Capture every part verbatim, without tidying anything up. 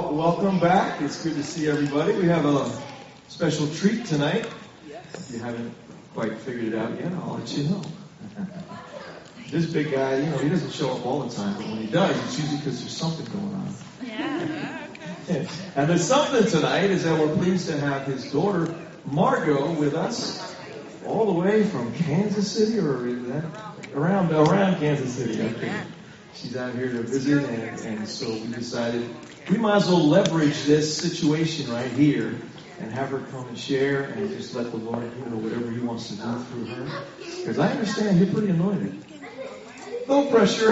Well, welcome back. It's good to see everybody. We have a special treat tonight. If you haven't quite figured it out yet, I'll let you know. This big guy, you know, he doesn't show up all the time, but when he does, it's usually because there's something going on. Yeah. Okay. And there's something tonight is that we're pleased to have his daughter, Margot, with us all the way from Kansas City, or is that around around Kansas City? Okay. She's out here to visit, and, and so we decided we might as well leverage this situation right here and have her come and share and just let the Lord do whatever He wants to do through her. Because I understand you're pretty anointed. No pressure.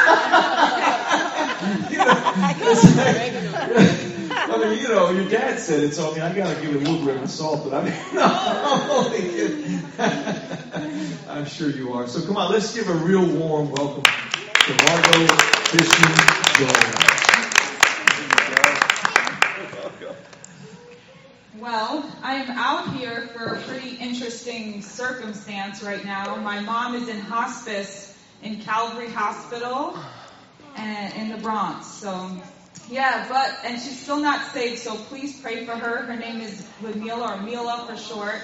you know, it's like, I mean, you know, your dad said it, so I mean, I gotta give it a little bit of salt, but I mean, no, I'm only kidding. I'm sure you are. So come on, let's give a real warm welcome to Margot Fishman Jones. Well, I'm out here for a pretty interesting circumstance right now. My mom is in hospice in Calvary Hospital and in the Bronx. So, yeah, but, and she's still not saved, so please pray for her. Her name is Lamila, or Mila for short.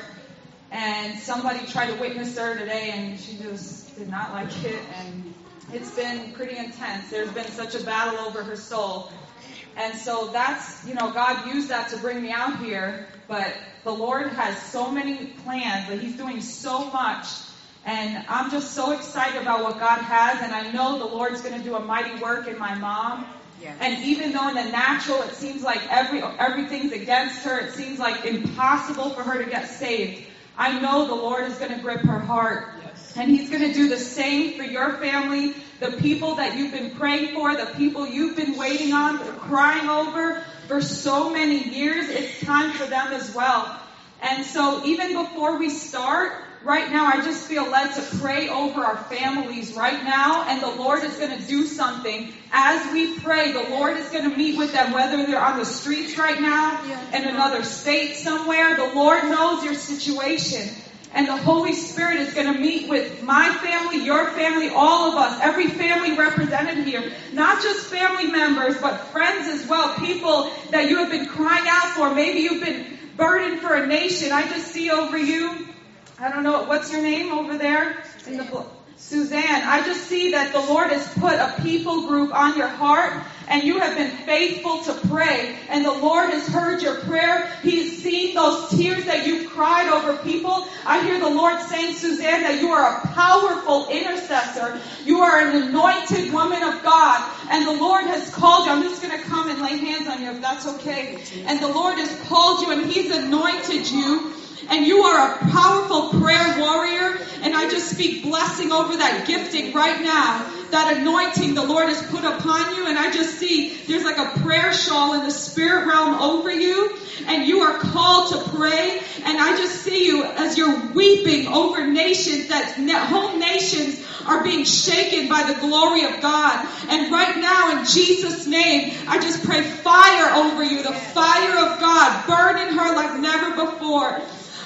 And somebody tried to witness her today, and she just did not like it, and it's been pretty intense. There's been such a battle over her soul. And so that's, you know, God used that to bring me out here. But the Lord has so many plans, and He's doing so much. And I'm just so excited about what God has. And I know the Lord's going to do a mighty work in my mom. Yes. And even though in the natural it seems like every everything's against her, it seems like impossible for her to get saved, I know the Lord is going to grip her heart. Yes. And He's going to do the same for your family, the people that you've been praying for, the people you've been waiting on, crying over for so many years. It's time for them as well. And so even before we start, right now I just feel led to pray over our families right now. And the Lord is going to do something. As we pray, the Lord is going to meet with them, whether they're on the streets right now, in another state somewhere. The Lord knows your situation. And the Holy Spirit is going to meet with my family, your family, all of us, every family represented here. Not just family members, but friends as well. People that you have been crying out for. Maybe you've been burdened for a nation. I just see over you, I don't know, what's your name over there? In the Suzanne. I just see that the Lord has put a people group on your heart, and you have been faithful to pray, and the Lord has heard your prayer. He's seen those tears that you've cried over people. I hear the Lord saying, Suzanne, that you are a powerful intercessor. You are an anointed woman of God, and the Lord has called you. I'm just going to come and lay hands on you if that's okay. And the Lord has called you, and He's anointed you. And you are a powerful prayer warrior. And I just speak blessing over that gifting right now. That anointing the Lord has put upon you. And I just see there's like a prayer shawl in the spirit realm over you. And you are called to pray. And I just see you as you're weeping over nations. That whole nations are being shaken by the glory of God. And right now, in Jesus' name, I just pray fire over you. The fire of God burning her like never before.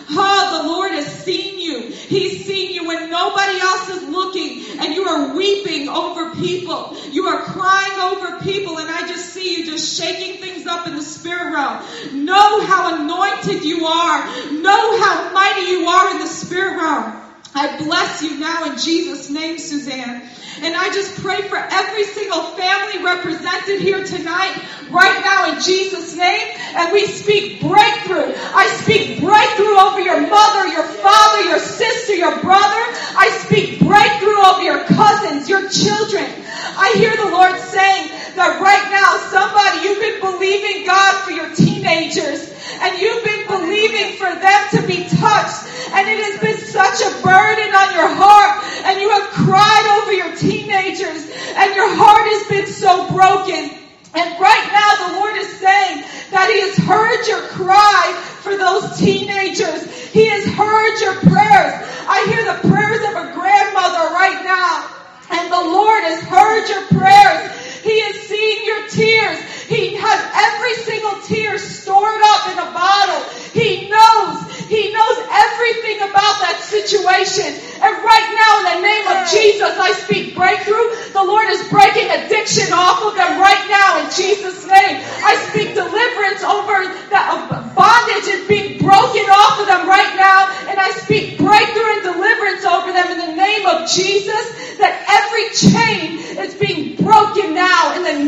Oh, the Lord has seen you. He's seen you when nobody else is looking, and you are weeping over people. You are crying over people, and I just see you just shaking things up in the spirit realm. Know how anointed you are. Know how mighty you are in the spirit realm. I bless you now in Jesus' name, Suzanne. And I just pray for every single family represented here tonight, right now in Jesus' name. And we speak breakthrough. I speak breakthrough over your mother, your father, your sister, your brother. I speak breakthrough over your cousins, your children. I hear the Lord saying that right now, somebody, you've been believing God for your teenagers. And you've been believing for them to be touched. And it has been such a burden on your heart. And you have cried over your teenagers. And your heart has been so broken. And right now the Lord is saying that He has heard your cry for those teenagers. He has heard your prayers. I hear the prayers of a grandmother right now. And the Lord has heard your prayers. He has seen your tears. He has every single tear stored up in a bottle. He knows. He knows everything about that situation. And right now, in the name of Jesus, I speak breakthrough. The Lord is breaking addiction off of them right now in Jesus' name. I speak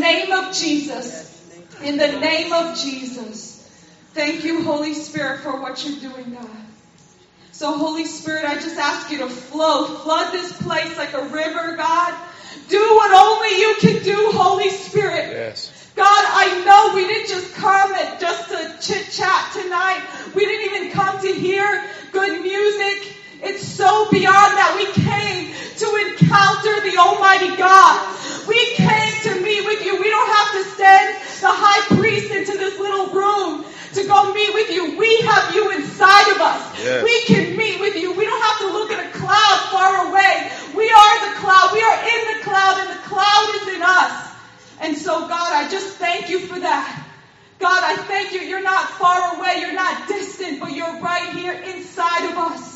name of Jesus. In the name of Jesus. Thank you, Holy Spirit, for what you're doing, God. So, Holy Spirit, I just ask you to flow. Flood this place like a river, God. Do what only you can do, Holy Spirit. Yes. God, I know we didn't just come at just to chit-chat tonight. We didn't even come to hear good music. It's so beyond that. We came to encounter the Almighty God. We came to meet with you. We don't have to send the high priest into this little room to go meet with you. We have you inside of us. Yes. We can meet with you. We don't have to look at a cloud far away. We are the cloud. We are in the cloud, and the cloud is in us. And so, God, I just thank you for that. God, I thank you. You're not far away. You're not distant, but you're right here inside of us.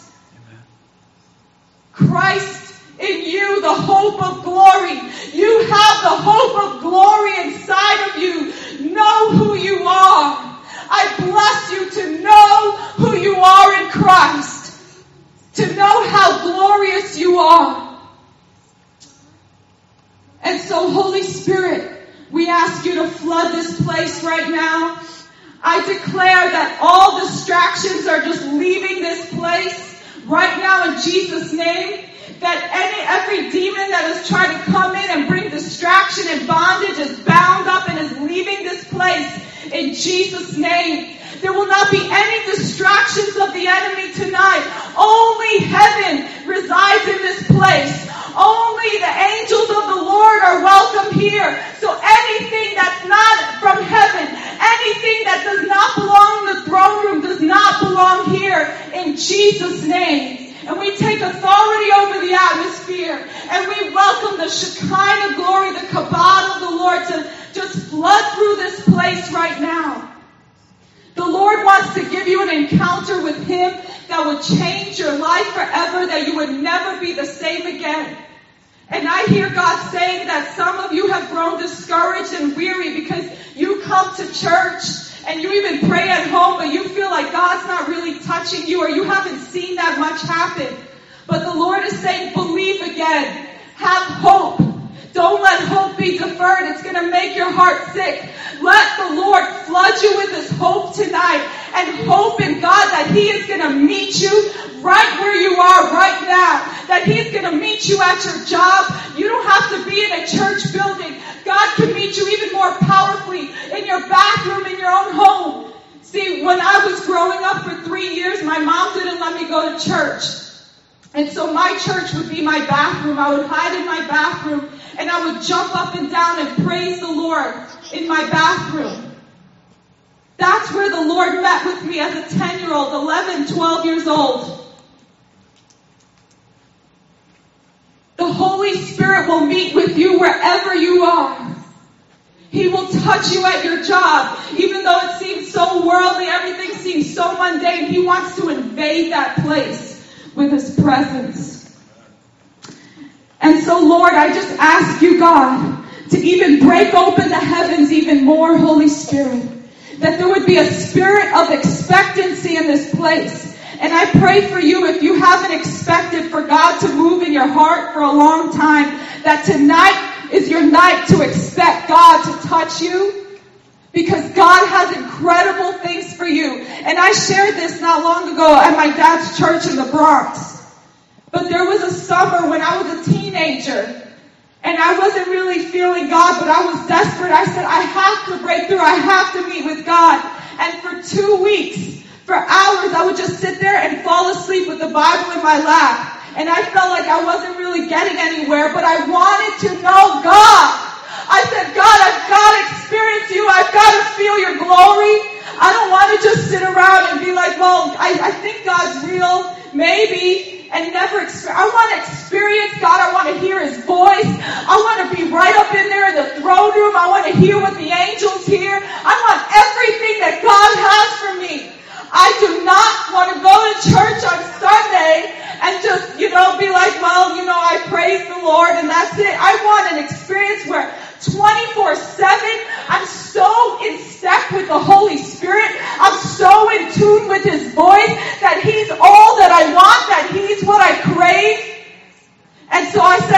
Christ in you, the hope of glory. You have the hope of glory inside of you. Know who you are. I bless you to know who you are in Christ. To know how glorious you are. And so, Holy Spirit, we ask you to flood this place right now. I declare that all distractions are just leaving this place right now in Jesus' name. That any every demon that is trying to come in and bring distraction and bondage is bound up and is leaving this place in Jesus' name. There will not be any distractions of the enemy tonight. Only heaven resides in this place. Only the angels of the Lord are welcome here. So anything that's not from heaven, anything that does not belong in the throne room does not belong here in Jesus' name. And we take authority over the atmosphere. And we welcome the Shekinah glory, the kabod of the Lord to just flood through this place right now. The Lord wants to give you an encounter with Him that will change your life forever, that you would never be the same again. And I hear God saying that some of you have grown discouraged and weary because you come to church and you even pray at home, but you feel like God's not really touching you, or you haven't seen that much happen. But the Lord is saying, believe again. Have hope. Don't let hope be deferred. It's going to make your heart sick. Let the Lord flood you with His hope tonight, and hope in God that He is going to meet you right where you are right now. That He's going to meet you at your job. You don't have to be in a church building. God can meet you even more powerfully in your bathroom, in your own home. See, when I was growing up for three years, my mom didn't let me go to church. And so my church would be my bathroom. I would hide in my bathroom, and I would jump up and down and praise the Lord in my bathroom. That's where the Lord met with me as a ten-year-old, eleven, twelve years old. The Holy Spirit will meet with you wherever you are. He will touch you at your job. Even though it seems so worldly, everything seems so mundane, He wants to invade that place with His presence. And so, Lord, I just ask you, God, to even break open the heavens even more, Holy Spirit. That there would be a spirit of expectancy in this place. And I pray for you, if you haven't expected for God to move in your heart for a long time, that tonight is your night to expect God to touch you. Because God has incredible things for you. And I shared this not long ago at my dad's church in the Bronx. But there was a summer when I was a teenager. And I wasn't really feeling God, but I was desperate. I said, I have to break through. I have to meet with God. And for two weeks, for hours, I would just sit there and fall asleep with the Bible in my lap. And I felt like I wasn't really getting anywhere, but I wanted to know God. I said, God, I've got to experience you. I've got to feel your glory. I don't want to just sit around and be like, well, I, I think God's real, maybe, and never experience. I want to experience God. I want to hear His voice. I want to be right up in there in the throne room. I want to hear what the angels hear. I want everything that God has for me. I do not want to go to church on Sunday and just, you know, be like, well, you know, I praise the Lord and that's it. I want an experience where twenty-four seven, I'm so in step with the Holy Spirit. I'm so in tune with His voice that He's all that I want, that He's what I crave. And so I said as a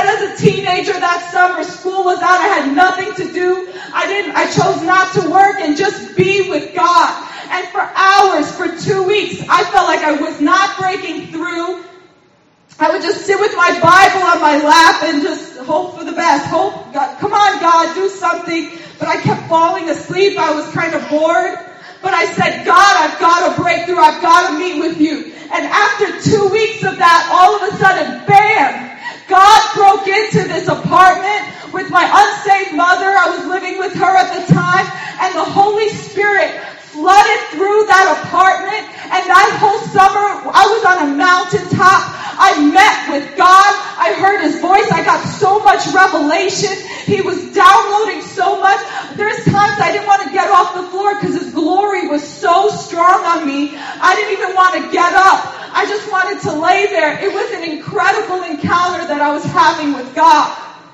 teenager that summer. School was out. I had nothing to do. I didn't, I chose not to work and just be with God. And for hours, for two weeks, I felt like I was not breaking through. I would just sit with my Bible on my lap and just hope for the best. Hope, God, come on, God, do something. But I kept falling asleep. I was kind of bored. But I said, God, I've got to break through. I've got to meet with you. And after two weeks of that, all of a sudden, bam, God broke into this apartment with my unsaved mother. I was living with her at the time. And the Holy Spirit flooded through that apartment. And that whole summer, I was on a mountaintop. I met with God. I heard His voice. I got so much revelation. He was downloading so much. There's times I didn't want to get off the floor because His glory was so strong on me. I didn't even want to get up. I just wanted to lay there. It was an incredible encounter that I was having with God.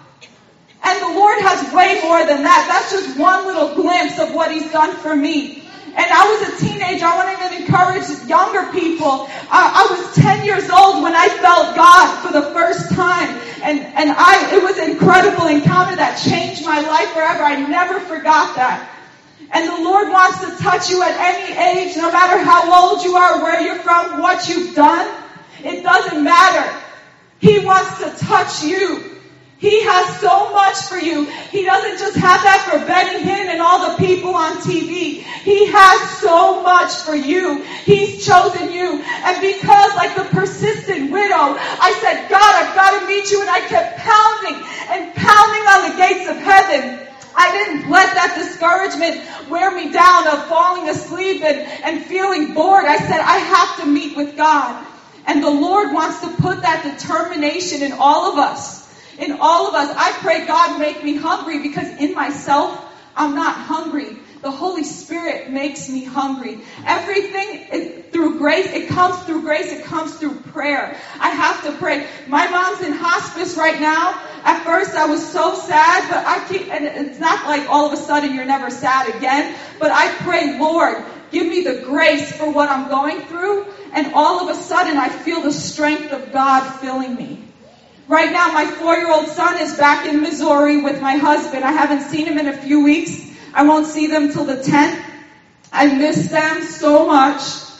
And the Lord has way more than that. That's just one little glimpse of what He's done for me. And I was a teenager. I want to even encourage younger people. I, I was ten years old when I felt God for the first time. And, and I, it was an incredible encounter that changed my life forever. I never forgot that. And the Lord wants to touch you at any age, no matter how old you are, where you're from, what you've done. It doesn't matter. He wants to touch you. He has so much for you. He doesn't just have that for Benny Hinn and all the people on T V. He has so much for you. He's chosen you. And because, like the persistent widow, I said, God, I've got to meet you. And I kept pounding and pounding on the gates of heaven. I didn't let that discouragement wear me down of falling asleep and, and feeling bored. I said, I have to meet with God. And the Lord wants to put that determination in all of us. In all of us. I pray, God, make me hungry, because in myself, I'm not hungry. The Holy Spirit makes me hungry. Everything is through grace. It comes through grace. It comes through prayer. I have to pray. My mom's in hospice right now. At first, I was so sad, but I keep, and it's not like all of a sudden you're never sad again. But I pray, Lord, give me the grace for what I'm going through. And all of a sudden, I feel the strength of God filling me. Right now, my four-year-old son is back in Missouri with my husband. I haven't seen him in a few weeks. I won't see them till the tenth. I miss them so much.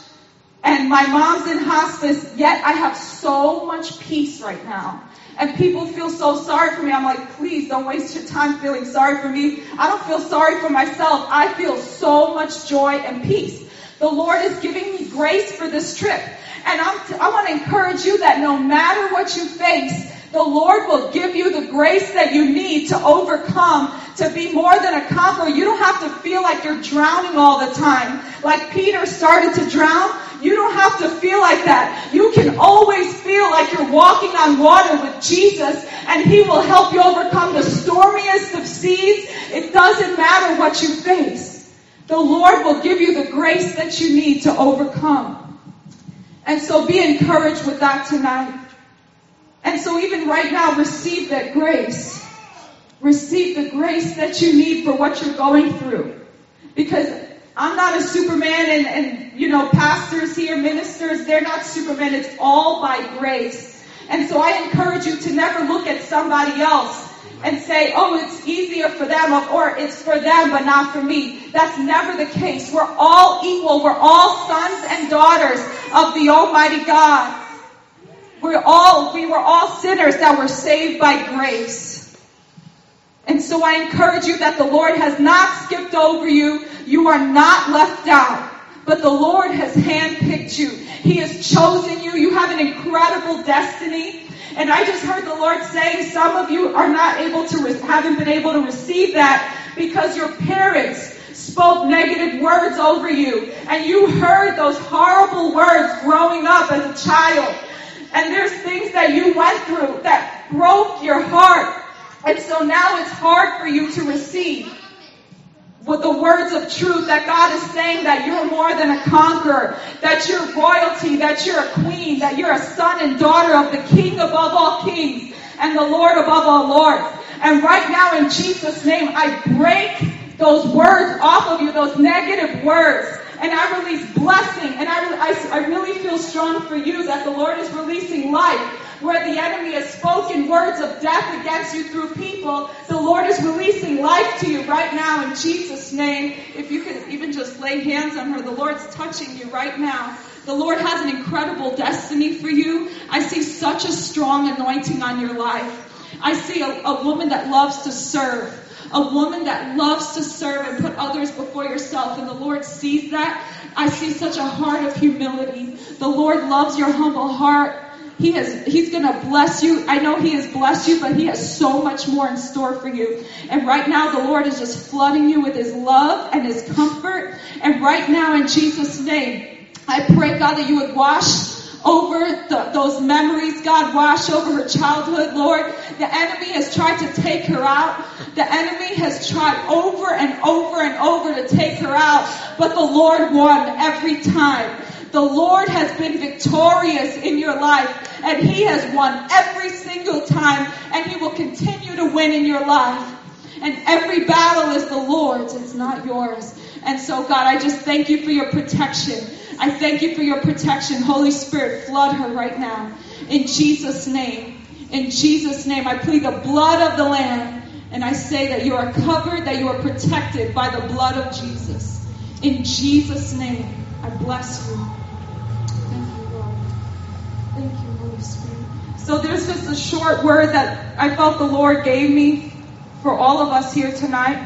And my mom's in hospice, yet I have so much peace right now. And people feel so sorry for me. I'm like, please don't waste your time feeling sorry for me. I don't feel sorry for myself. I feel so much joy and peace. The Lord is giving me grace for this trip. And I'm t- I want to encourage you that no matter what you face, the Lord will give you the grace that you need to overcome, to be more than a conqueror. You don't have to feel like you're drowning all the time. Like Peter started to drown, you don't have to feel like that. You can always feel like you're walking on water with Jesus, and He will help you overcome the stormiest of seas. It doesn't matter what you face. The Lord will give you the grace that you need to overcome. And so be encouraged with that tonight. And so even right now, receive that grace. Receive the grace that you need for what you're going through. Because I'm not a Superman, and, and you know, pastors here, ministers, they're not Superman. It's all by grace. And so I encourage you to never look at somebody else and say, oh, it's easier for them, or it's for them but not for me. That's never the case. We're all equal. We're all sons and daughters of the Almighty God. We're all, we were all sinners that were saved by grace. And so I encourage you that the Lord has not skipped over you. You are not left out. But the Lord has handpicked you. He has chosen you. You have an incredible destiny. And I just heard the Lord saying some of you are not able to, re- haven't been able to receive that because your parents spoke negative words over you. And you heard those horrible words growing up as a child. And there's things that you went through that broke your heart. And so now it's hard for you to receive with the words of truth that God is saying that you're more than a conqueror, that you're royalty, that you're a queen, that you're a son and daughter of the King above all kings and the Lord above all lords. And right now in Jesus' name, I break those words off of you, those negative words. And I release blessing. And I, I, I really feel strong for you that the Lord is releasing life. where the enemy has spoken words of death against you through people, the Lord is releasing life to you right now in Jesus' name. If you could even just lay hands on her, the Lord's touching you right now. The Lord has an incredible destiny for you. I see such a strong anointing on your life. I see a, a woman that loves to serve. A woman that loves to serve and put others before yourself. And the Lord sees that. I see such a heart of humility. The Lord loves your humble heart. He has, He's going to bless you. I know He has blessed you, but He has so much more in store for you. And right now, the Lord is just flooding you with His love and His comfort. And right now, in Jesus' name, I pray, God, that you would wash over the, those memories, God, wash over her childhood, Lord. The enemy has tried to take her out. The enemy has tried over and over and over to take her out, but the Lord won every time. The Lord has been victorious in your life, and He has won every single time, and He will continue to win in your life. And every battle is the Lord's, it's not yours. And so, God, I just thank you for your protection. I thank you for your protection. Holy Spirit, flood her right now. In Jesus' name. In Jesus' name, I plead the blood of the Lamb. And I say that you are covered, that you are protected by the blood of Jesus. In Jesus' name, I bless you. Thank you, Lord. Thank you, Holy Spirit. So there's just a short word that I felt the Lord gave me for all of us here tonight.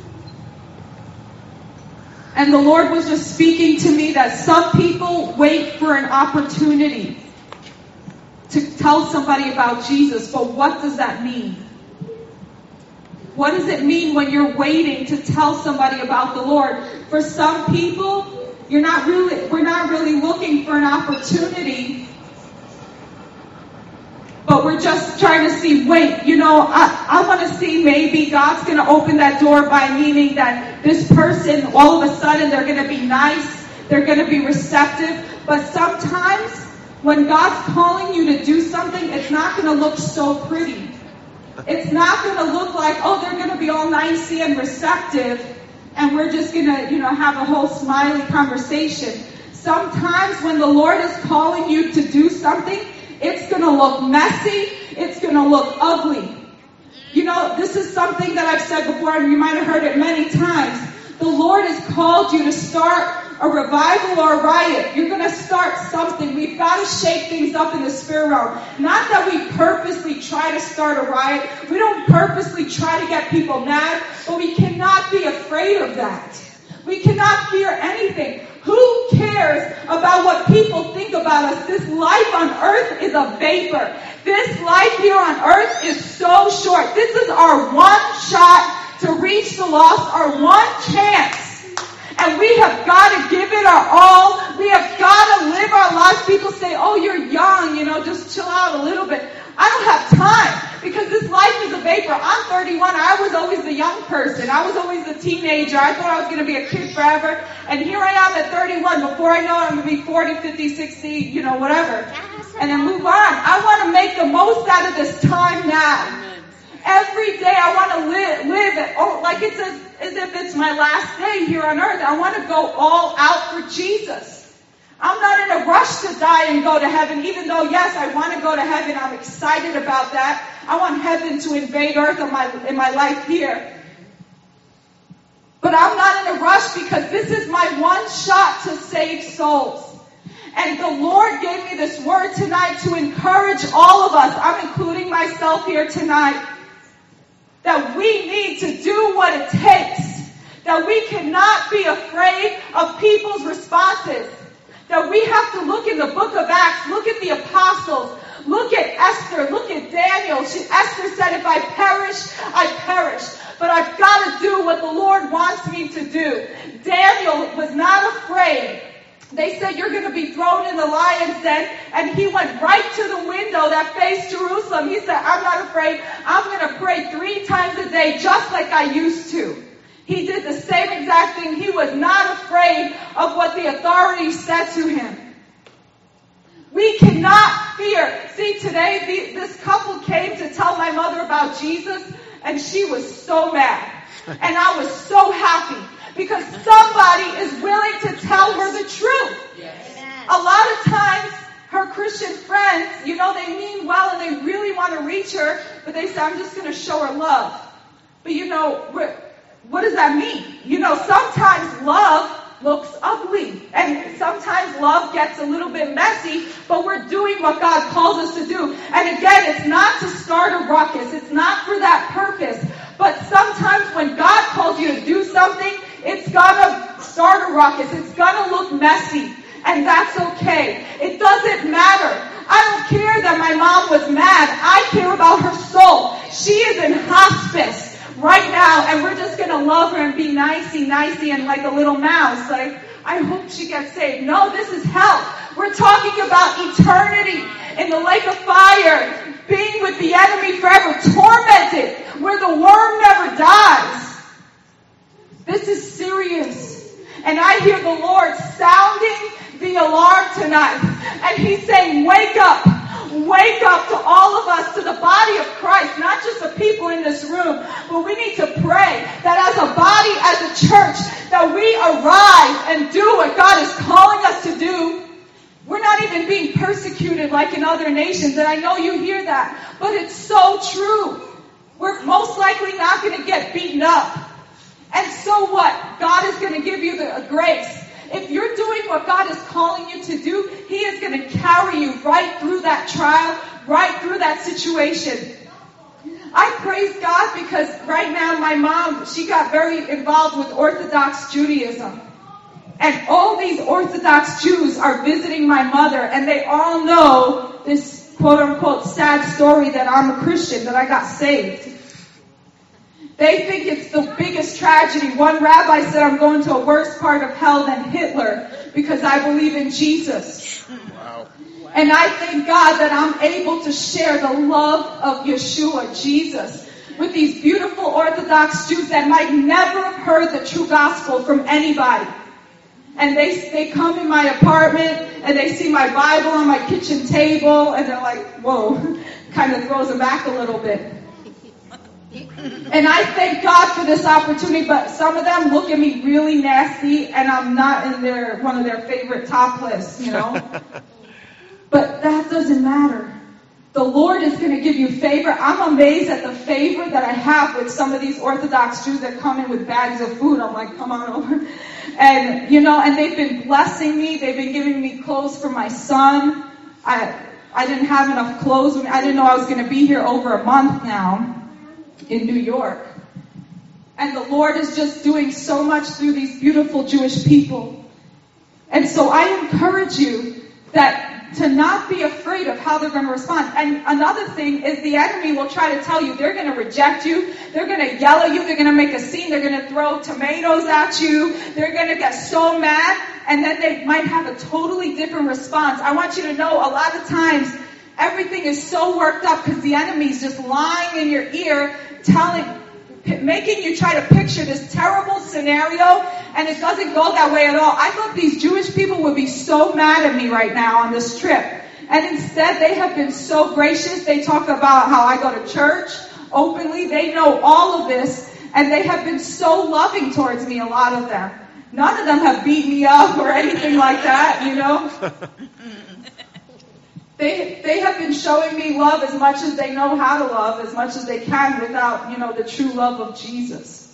And the Lord was just speaking to me that some people wait for an opportunity to tell somebody about Jesus. But what does that mean? What does it mean when you're waiting to tell somebody about the Lord? For some people, you're not really, we're not really looking for an opportunity, but we're just trying to see, wait, you know, I, I want to see maybe God's going to open that door by meaning that this person, all of a sudden, they're going to be nice, they're going to be receptive. But sometimes, when God's calling you to do something, it's not going to look so pretty. It's not going to look like, oh, they're going to be all nicey and receptive, and we're just going to, you know, have a whole smiley conversation. Sometimes when the Lord is calling you to do something, it's going to look messy. It's going to look ugly. You know, this is something that I've said before, and you might have heard it many times. The Lord has called you to start a revival or a riot. You're going to start something. We've got to shake things up in the spirit realm. Not that we purposely try to start a riot. We don't purposely try to get people mad, but we cannot be afraid of that. We cannot fear anything. Who cares about what people think about us? This life on earth is a vapor. This life here on earth is so short. This is our one shot to reach the lost, our one chance. And we have got to give it our all. We have got to live our lives. People say, oh, you're young, you know, just chill out a little bit. I don't have time because this life is a vapor. I'm thirty-one. I was always the young person. I was always the teenager. I thought I was going to be a kid forever. And here I am at thirty-one. Before I know it, I'm going to be forty, fifty, sixty, you know, whatever. And then move on. I want to make the most out of this time now. Every day I want to live, live it, oh, like it's as, as if it's my last day here on earth. I want to go all out for Jesus. I'm not in a rush to die and go to heaven, even though, yes, I want to go to heaven. I'm excited about that. I want heaven to invade earth in my, in my life here. But I'm not in a rush because this is my one shot to save souls. And the Lord gave me this word tonight to encourage all of us. I'm including myself here tonight. That we need to do what it takes. That we cannot be afraid of people's responses. That we have to look in the book of Acts, look at the apostles, look at Esther, look at Daniel. She, Esther said, if I perish, I perish. But I've got to do what the Lord wants me to do. Daniel was not afraid. They said, you're going to be thrown in the lion's den. And he went right to the window that faced Jerusalem. He said, I'm not afraid. I'm going to pray three times a day just like I used to. He did the same exact thing. He was not afraid of what the authorities said to him. We cannot fear. See, today the, this couple came to tell my mother about Jesus, and she was so mad. And I was so happy because somebody is willing to tell her the truth. Yes. A lot of times her Christian friends, you know, they mean well and they really want to reach her, but they say, I'm just going to show her love. But you know, what does that mean? You know, sometimes love looks ugly, and sometimes love gets a little bit messy, but we're doing what God calls us to do. And again, it's not to start a ruckus. It's not for that purpose. But sometimes when God calls you to do something, it's gonna start a ruckus. It's gonna look messy. And that's okay. It doesn't matter. I don't care that my mom was mad. I care about her soul. She is in hospice right now, and we're just going to love her and be nicey, nicey, and like a little mouse. Like, I hope she gets saved. No, this is hell. We're talking about eternity in the lake of fire, being with the enemy forever, tormented, where the worm never dies. This is serious. And I hear the Lord sounding the alarm tonight. And He's saying, wake up. Wake up to all of us, to the body of Christ, not just the people in this room, but we need to pray that as a body, as a church, that we arise and do what God is calling us to do. We're not even being persecuted like in other nations, and I know you hear that, but it's so true. We're most likely not going to get beaten up. And so what? God is going to give you the grace. If you're doing what God is calling you to do, He is going to carry you right through that trial, right through that situation. I praise God because right now my mom, she got very involved with Orthodox Judaism. And all these Orthodox Jews are visiting my mother, and they all know this quote-unquote sad story that I'm a Christian, that I got saved. They think it's the biggest tragedy. One rabbi said, I'm going to a worse part of hell than Hitler because I believe in Jesus. Wow. And I thank God that I'm able to share the love of Yeshua, Jesus, with these beautiful Orthodox Jews that might never have heard the true gospel from anybody. And they they come in my apartment and they see my Bible on my kitchen table and they're like, whoa, kind of throws them back a little bit. And I thank God for this opportunity, but some of them look at me really nasty, and I'm not in their one of their favorite top lists, you know. But that doesn't matter. The Lord is going to give you favor. I'm amazed at the favor that I have with some of these Orthodox Jews that come in with bags of food. I'm like, come on over. And, you know, and they've been blessing me. They've been giving me clothes for my son. I I didn't have enough clothes. I didn't know I was going to be here over a month now in New York. And the Lord is just doing so much through these beautiful Jewish people. And so I encourage you that to not be afraid of how they're going to respond. And another thing is the enemy will try to tell you they're going to reject you. They're going to yell at you. They're going to make a scene. They're going to throw tomatoes at you. They're going to get so mad. And then they might have a totally different response. I want you to know a lot of times everything is so worked up because the enemy's just lying in your ear, telling, making you try to picture this terrible scenario, and it doesn't go that way at all. I thought these Jewish people would be so mad at me right now on this trip. And instead, they have been so gracious. They talk about how I go to church openly. They know all of this, and they have been so loving towards me, a lot of them. None of them have beat me up or anything like that, you know. They they have been showing me love as much as they know how to love, as much as they can without, you know, the true love of Jesus.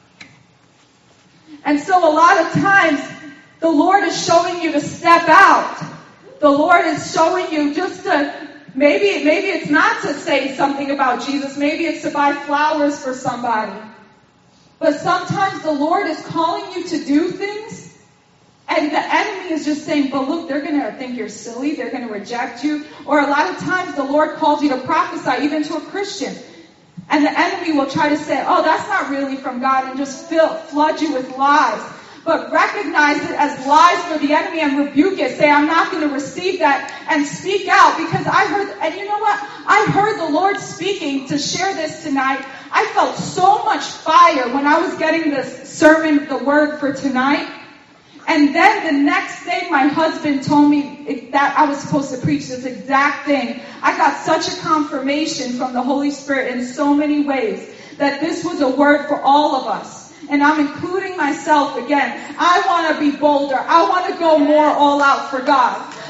And so a lot of times, the Lord is showing you to step out. The Lord is showing you just to, maybe, maybe it's not to say something about Jesus. Maybe it's to buy flowers for somebody. But sometimes the Lord is calling you to do things, and the enemy is just saying, but look, they're going to think you're silly. They're going to reject you. Or a lot of times the Lord calls you to prophesy, even to a Christian. And the enemy will try to say, oh, that's not really from God, and just fill, flood you with lies. But recognize it as lies for the enemy and rebuke it. Say, I'm not going to receive that, and speak out. Because I heard, and you know what? I heard the Lord speaking to share this tonight. I felt so much fire when I was getting this sermon, the word for tonight. And then the next day, my husband told me that I was supposed to preach this exact thing. I got such a confirmation from the Holy Spirit in so many ways that this was a word for all of us. And I'm including myself again. I want to be bolder. I want to go more all out for God.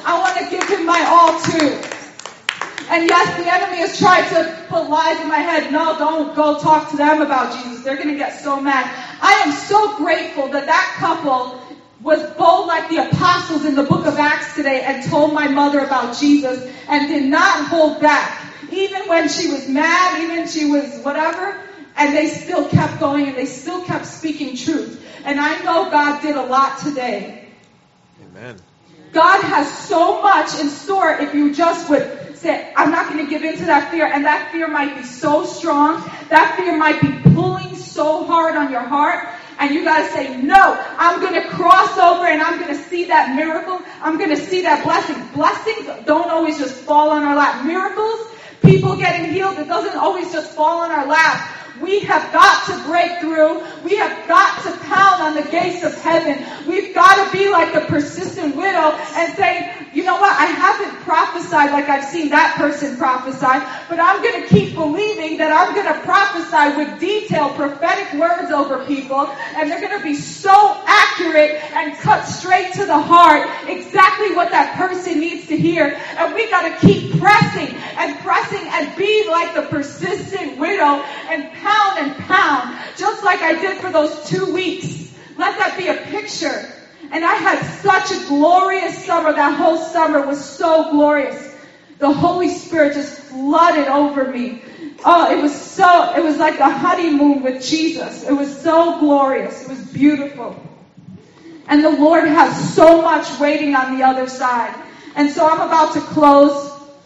I want to give him my all too. And yes, the enemy has tried to put lies in my head. No, don't go talk to them about Jesus. They're going to get so mad. I am so grateful that that couple was bold like the apostles in the book of Acts today and told my mother about Jesus and did not hold back. Even when she was mad, even she was whatever, and they still kept going and they still kept speaking truth. And I know God did a lot today. Amen. God has so much in store if you just would say, I'm not going to give in to that fear. And that fear might be so strong. That fear might be pulling so hard on your heart. And you got to say, no, I'm going to cross over and I'm going to see that miracle. I'm going to see that blessing. Blessings don't always just fall on our lap. Miracles, people getting healed, it doesn't always just fall on our lap. We have got to break through. We have got to pound on the gates of heaven. We've got to be like the persistent widow and say, you know what, I haven't prophesied like I've seen that person prophesy, but I'm going to keep believing that I'm going to prophesy with detailed prophetic words over people, and they're going to be so accurate and cut straight to the heart, exactly what that person needs to hear. And we got to keep pressing and pressing and be like the persistent widow and pound and pound, just like I did for those two weeks. Let that be a picture. And I had such a glorious summer. That whole summer was so glorious. The Holy Spirit just flooded over me. Oh, it was so, it was like a honeymoon with Jesus. It was so glorious. It was beautiful. And the Lord has so much waiting on the other side. And so I'm about to close.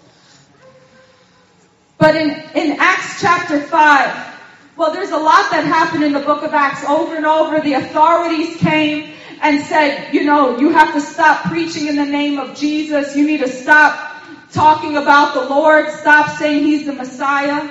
But in, in Acts chapter five, well, there's a lot that happened in the book of Acts over and over. The authorities came and said, you know, you have to stop preaching in the name of Jesus. You need to stop talking about the Lord. Stop saying he's the Messiah.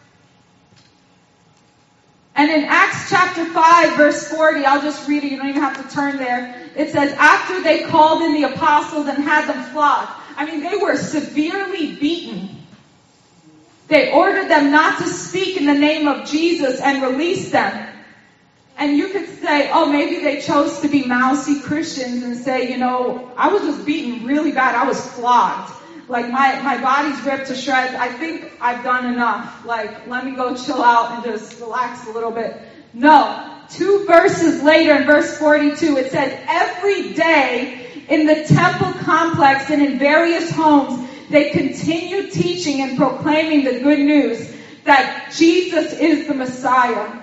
And in Acts chapter five, verse forty, I'll just read it. You don't even have to turn there. It says, after they called in the apostles and had them flogged. I mean, they were severely beaten. They ordered them not to speak in the name of Jesus and released them. And you could say, oh, maybe they chose to be mousy Christians and say, you know, I was just beaten really bad. I was flogged. Like, my, my body's ripped to shreds. I think I've done enough. Like, let me go chill out and just relax a little bit. No. Two verses later, in verse forty-two, it says, every day in the temple complex and in various homes, they continued teaching and proclaiming the good news that Jesus is the Messiah.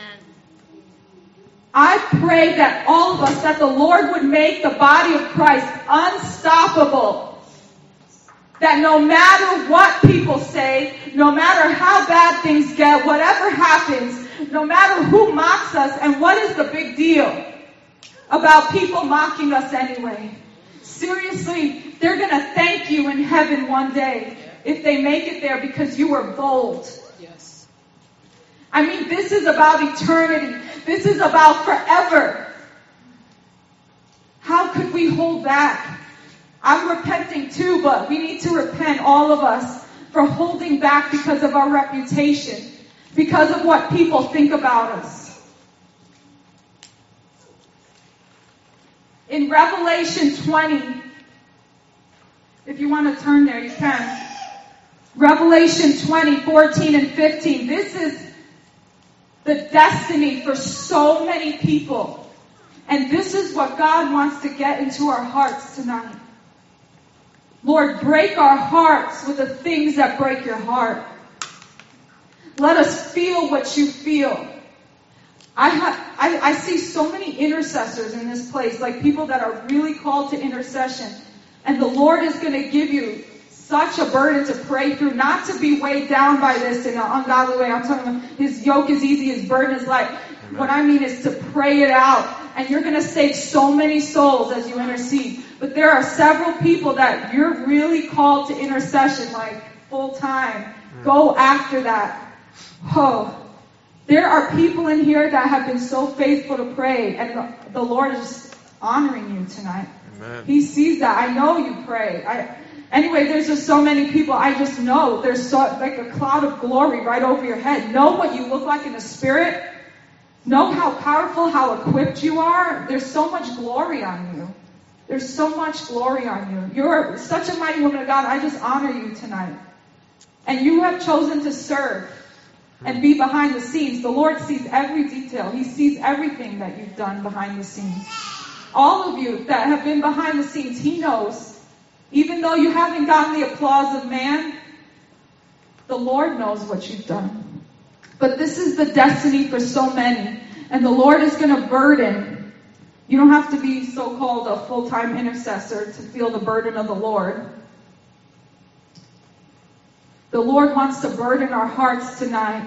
I pray that all of us, that the Lord would make the body of Christ unstoppable. That no matter what people say, no matter how bad things get, whatever happens, no matter who mocks us, and what is the big deal about people mocking us anyway? Seriously, they're going to thank you in heaven one day if they make it there because you were bold. Yes. I mean, this is about eternity. This is about forever. How could we hold back? I'm repenting too, but we need to repent, all of us, for holding back because of our reputation, because of what people think about us. In Revelation twenty, if you want to turn there, you can. Revelation twenty, fourteen and fifteen. This is the destiny for so many people. And this is what God wants to get into our hearts tonight. Lord, break our hearts with the things that break your heart. Let us feel what you feel. I, have, I, I see so many intercessors in this place, like people that are really called to intercession. And the Lord is going to give you such a burden to pray through, not to be weighed down by this in an ungodly way. I'm talking about his yoke is easy, his burden is light. Amen. What I mean is to pray it out. And you're going to save so many souls as you intercede. But there are several people that you're really called to intercession, like full time. Mm. Go after that. Oh. There are people in here that have been so faithful to pray, and the, the Lord is just honoring you tonight. Amen. He sees that. I know you pray. I, anyway, there's just so many people. I just know there's so, like a cloud of glory right over your head. Know what you look like in the spirit. Know how powerful, how equipped you are. There's so much glory on you. There's so much glory on you. You're such a mighty woman of God. I just honor you tonight. And you have chosen to serve and be behind the scenes. The Lord sees every detail. He sees everything that you've done behind the scenes. All of you that have been behind the scenes, He knows. Even though you haven't gotten the applause of man, the Lord knows what you've done. But this is the destiny for so many. And the Lord is going to burden. You don't have to be so-called a full-time intercessor to feel the burden of the Lord. The Lord wants to burden our hearts tonight.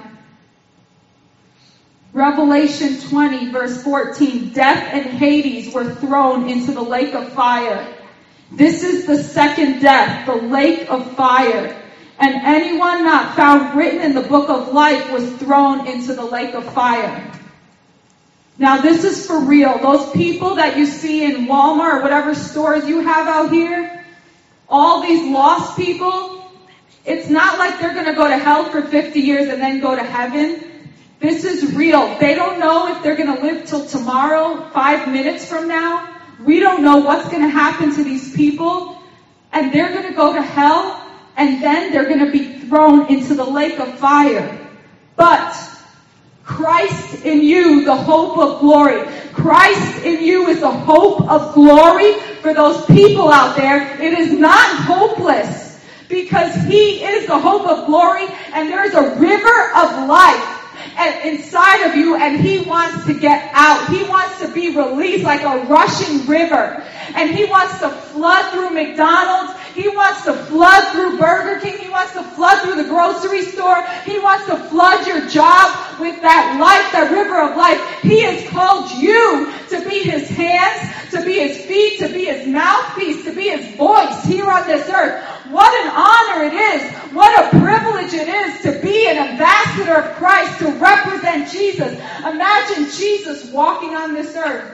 Revelation twenty, verse fourteen. Death and Hades were thrown into the lake of fire. This is the second death, the lake of fire. And anyone not found written in the book of life was thrown into the lake of fire. Now this is for real. Those people that you see in Walmart or whatever stores you have out here, all these lost people, it's not like they're going to go to hell for fifty years and then go to heaven. This is real. They don't know if they're going to live till tomorrow, five minutes from now. We don't know what's going to happen to these people. And they're going to go to hell. And then they're going to be thrown into the lake of fire. But Christ in you, the hope of glory. Christ in you is the hope of glory for those people out there. It is not hopeless because He is the hope of glory, and there is a river of life inside of you, and He wants to get out. He wants to be released like a rushing river, and He wants to flood through McDonald's. He wants to flood through Burger King. He wants to flood through the grocery store. He wants to flood your job with that life, that river of life. He has called you to be His hands, to be His feet, to be His mouthpiece, to be His voice here on this earth. What an honor it is. What a privilege it is to be an ambassador of Christ, to represent Jesus. Imagine Jesus walking on this earth.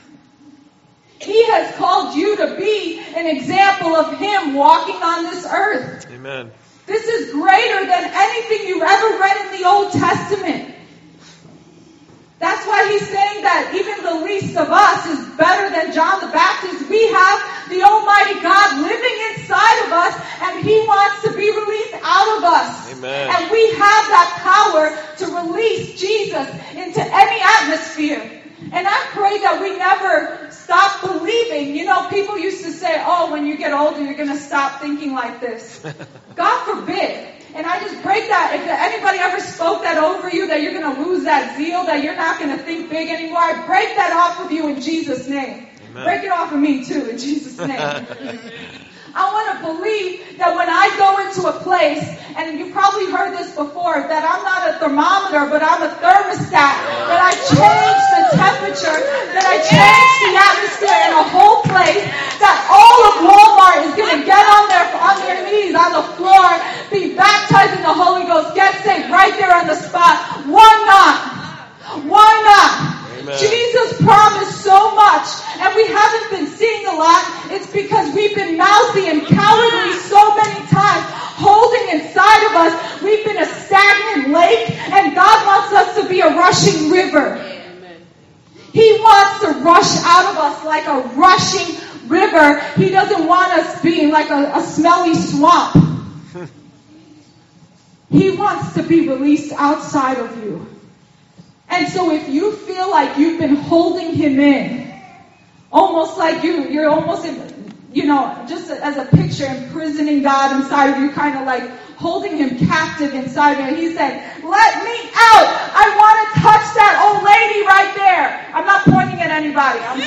He has called you to be an example of Him walking on this earth. Amen. This is greater than anything you've ever read in the Old Testament. That's why He's saying that even the least of us is better than John the Baptist. We have the Almighty God living inside of us, and He wants to be released out of us. Amen. And we have that power to release Jesus into any atmosphere. And I pray that we never stop believing. You know, people used to say, oh, when you get older, you're going to stop thinking like this. God forbid. And I just break that. If anybody ever spoke that over you, that you're going to lose that zeal, that you're not going to think big anymore, I break that off of you in Jesus' name. Amen. Break it off of me, too, in Jesus' name. I want to believe that when I go into a place, and you probably heard this before, that I'm not a thermometer, but I'm a thermostat, that I change the temperature, that I change the atmosphere in a whole place, that all of Walmart is going to get on their, on their knees, on the floor, be baptized in the Holy Ghost, get saved right there on the spot. Why not? Why not? Amen. Jesus promised so much, and we haven't been seeing a lot. It's because we've been mouthy and cowardly so many times, holding inside of us. We've been a stagnant lake, and God wants us to be a rushing river. Amen. He wants to rush out of us like a rushing river. He doesn't want us being like a, a smelly swamp. He wants to be released outside of you. And so if you feel like you've been holding Him in, almost like you, you're almost, in, you know, just as a picture, imprisoning God inside of you, kind of like holding Him captive inside of you. He said, let me out. I want to touch that old lady right there. I'm not pointing at anybody. I'm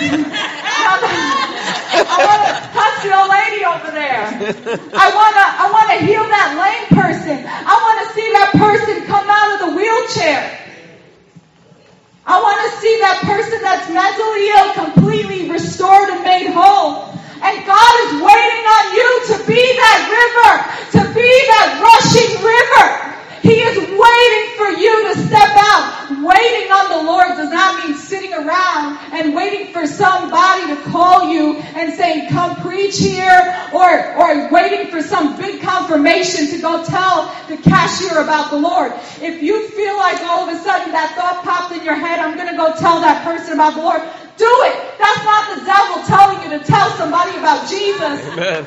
I want to touch the old lady over there. I want to, I want to heal that lame person. I want to see that person come out of the wheelchair. I want to see that person that's mentally ill completely restored and made whole. And God is waiting on you to be that river, to be that rushing river. He is waiting for you to step out. Waiting on the Lord does not mean sitting around and waiting for somebody to call you and saying, come preach here, or, or waiting for some big confirmation to go tell the cashier about the Lord. If you feel like all of a sudden that thought popped in your head, I'm going to go tell that person about the Lord, do it. That's not the devil telling you to tell somebody about Jesus. Amen.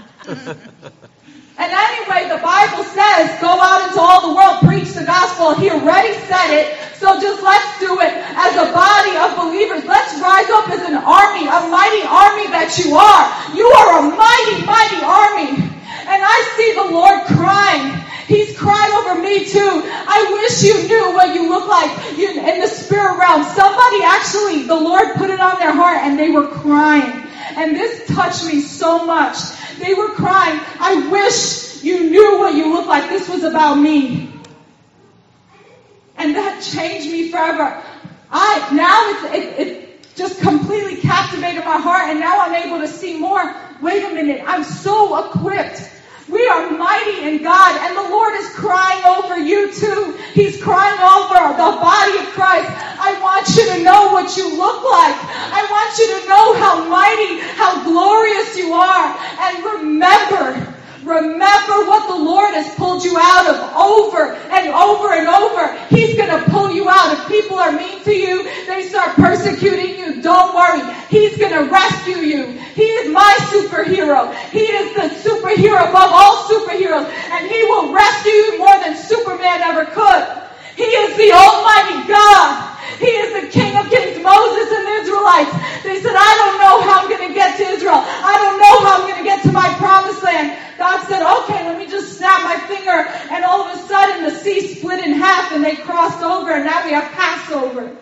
And anyway, the Bible says, go out into all the world, preach the gospel. He already said it. So just let's do it as a body of believers. Let's rise up as an army, a mighty army that you are. You are a mighty, mighty army. And I see the Lord crying. He's crying over me too. I wish you knew what you look like in the spirit realm. Somebody actually, the Lord put it on their heart and they were crying. And this touched me so much. They were crying, I wish you knew what you look like. This was about me. And that changed me forever. I, now it's, it, it just completely captivated my heart, and now I'm able to see more. Wait a minute, I'm so equipped. We are mighty in God, and the Lord is crying over you too. He's crying over the body of Christ. I want you to know what you look like. I want you to know how mighty, how glorious you are. And remember, remember what the Lord has pulled you out of over and over and over. He's going to pull you out. If people are mean to you, they start persecuting you, don't worry. He's going to rescue you. He is my superhero. He is the superhero above all superheroes. And he will rescue you more than Superman ever could. He is the Almighty God. He is the King of Kings. Moses and the Israelites, they said, I don't know how I'm going to get to Israel. I don't know how I'm going to get to my promised land. God said, okay, let me just snap my finger. And all of a sudden the sea split in half and they crossed over, and now we have Passover.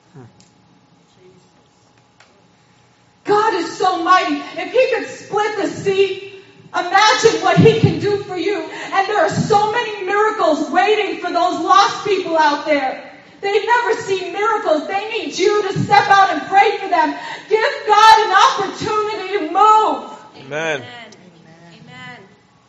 God is so mighty. If he could split the sea, imagine what he can do for you. And there are so many miracles waiting for those lost people out there. They've never seen miracles. They need you to step out and pray for them. Give God an opportunity to move. Amen. Amen.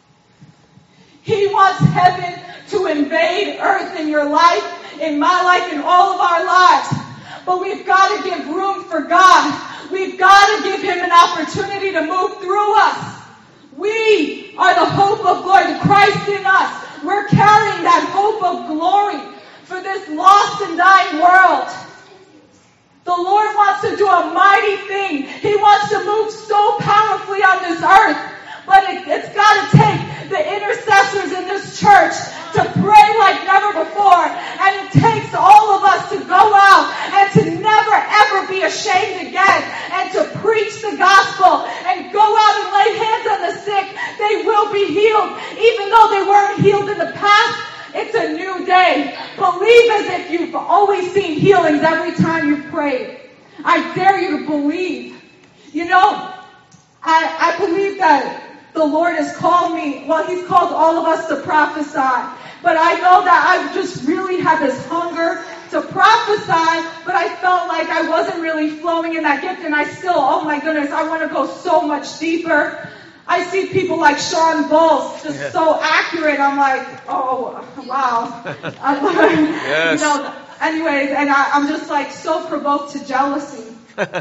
He wants heaven to invade earth in your life, in my life, in all of our lives. But we've got to give room for God. We've got to give him an opportunity to move through us. We are the hope of glory, the Christ in us. We're carrying that hope of glory for this lost and dying world. The Lord wants to do a mighty thing. He wants to move so powerfully on this earth. But it, it's got to take the intercessors in this church to pray like never before. And it takes all of us to go out and to never ever be ashamed again. And to preach the gospel and go out and lay hands on the sick. They will be healed. Even though they weren't healed in the past, it's a new day. Believe as if you've always seen healings every time you've prayed. I dare you to believe. You know, I, I believe that the Lord has called me, well, he's called all of us to prophesy. But I know that I've just really had this hunger to prophesy, but I felt like I wasn't really flowing in that gift. And I still, oh my goodness, I want to go so much deeper. I see people like Sean Bowles, just yeah. so accurate. I'm like, oh, wow. Yes. You know, anyways, and I, I'm just like so provoked to jealousy.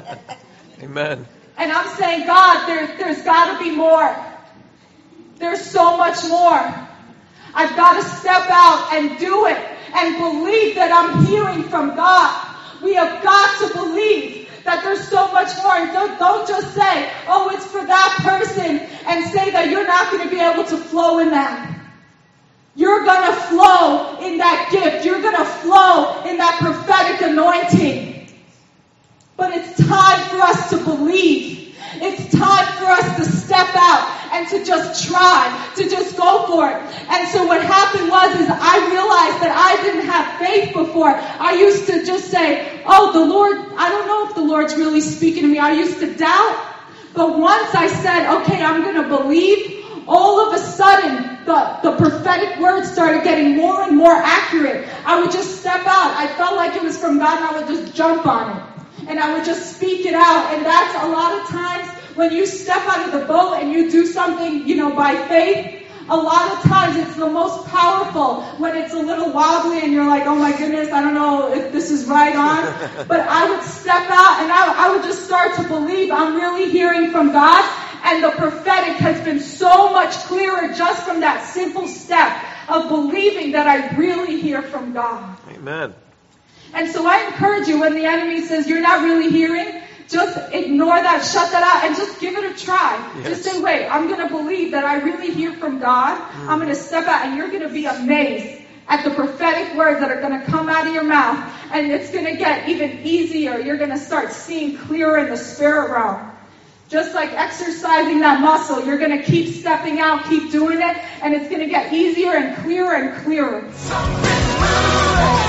Amen. And I'm saying, God, there, there's got to be more. There's so much more. I've got to step out and do it and believe that I'm hearing from God. We have got to believe that there's so much more. And don't, don't just say, oh, it's for that person, and say that you're not going to be able to flow in that. You're going to flow in that gift. You're going to flow in that prophetic anointing. But it's time for us to believe. It's time for us to step out and to just try, to just go for it. And so what happened was is I realized that I didn't have faith before. I used to just say, oh, the Lord, I don't know if the Lord's really speaking to me. I used to doubt. But once I said, okay, I'm going to believe, all of a sudden, the, the prophetic words started getting more and more accurate. I would just step out. I felt like it was from God, and I would just jump on it. And I would just speak it out. And that's a lot of times when you step out of the boat and you do something, you know, by faith, a lot of times it's the most powerful when it's a little wobbly and you're like, oh my goodness, I don't know if this is right on. But I would step out and I, I would just start to believe I'm really hearing from God. And the prophetic has been so much clearer just from that simple step of believing that I really hear from God. Amen. And so I encourage you, when the enemy says you're not really hearing, just ignore that, shut that out, and just give it a try. Yes. Just say, wait, I'm going to believe that I really hear from God. Mm. I'm going to step out, and you're going to be amazed at the prophetic words that are going to come out of your mouth. And it's going to get even easier. You're going to start seeing clearer in the spirit realm. Just like exercising that muscle, you're going to keep stepping out, keep doing it, and it's going to get easier and clearer and clearer.